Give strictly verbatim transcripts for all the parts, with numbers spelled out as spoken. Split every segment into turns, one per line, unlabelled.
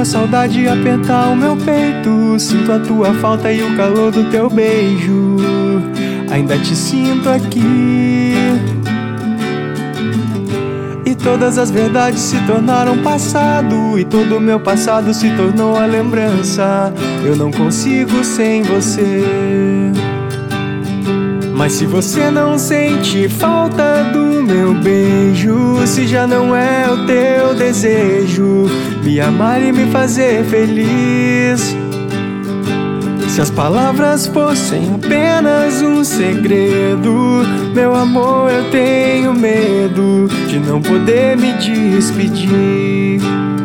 saudade apertar o meu peito. Sinto a tua falta e o calor do teu beijo. Ainda te sinto aqui. E todas as verdades se tornaram passado, e todo o meu passado se tornou a lembrança. Eu não consigo sem você. Mas se você não sente falta do meu beijo, se já não é o teu desejo me amar e me fazer feliz, se as palavras fossem apenas um segredo, meu amor, eu tenho medo de não poder me despedir.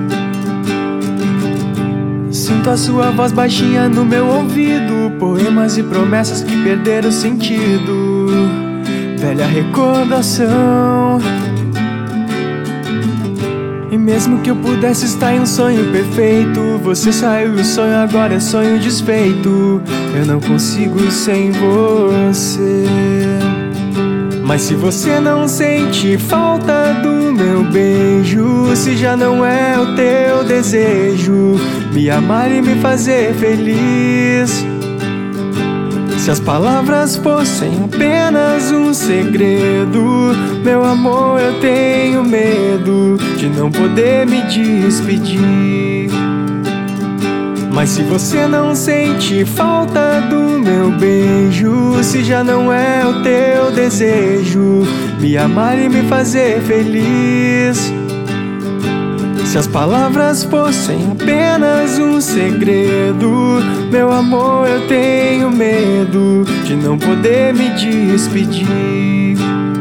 Sinto a sua voz baixinha no meu ouvido, poemas e promessas que perderam sentido, velha recordação. E mesmo que eu pudesse estar em um sonho perfeito, você saiu e o sonho agora é sonho desfeito. Eu não consigo sem você. Mas se você não sente falta do meu beijo, se já não é o teu desejo me amar e me fazer feliz, se as palavras fossem apenas um segredo, meu amor, eu tenho medo de não poder me despedir. Mas se você não sente falta do meu beijo, se já não é o teu desejo me amar e me fazer feliz, se as palavras fossem apenas um segredo, meu amor, eu tenho medo de não poder me despedir.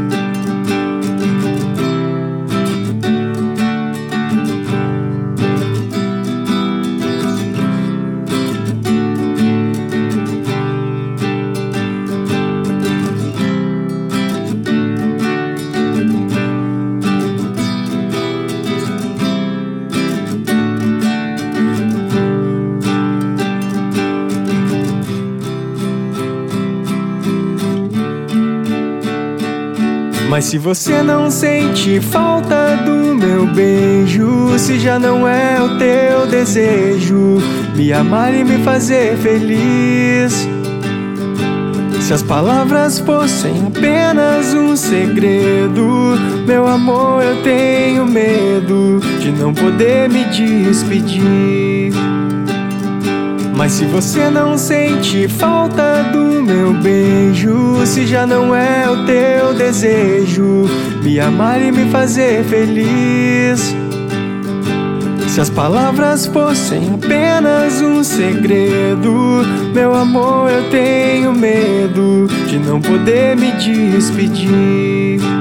Mas se você não sente falta do meu beijo, se já não é o teu desejo me amar e me fazer feliz, se as palavras fossem apenas um segredo, meu amor, eu tenho medo de não poder me despedir. Mas se você não sente falta do meu beijo, se já não é o teu desejo me amar e me fazer feliz, se as palavras fossem apenas um segredo, meu amor, eu tenho medo de não poder me despedir.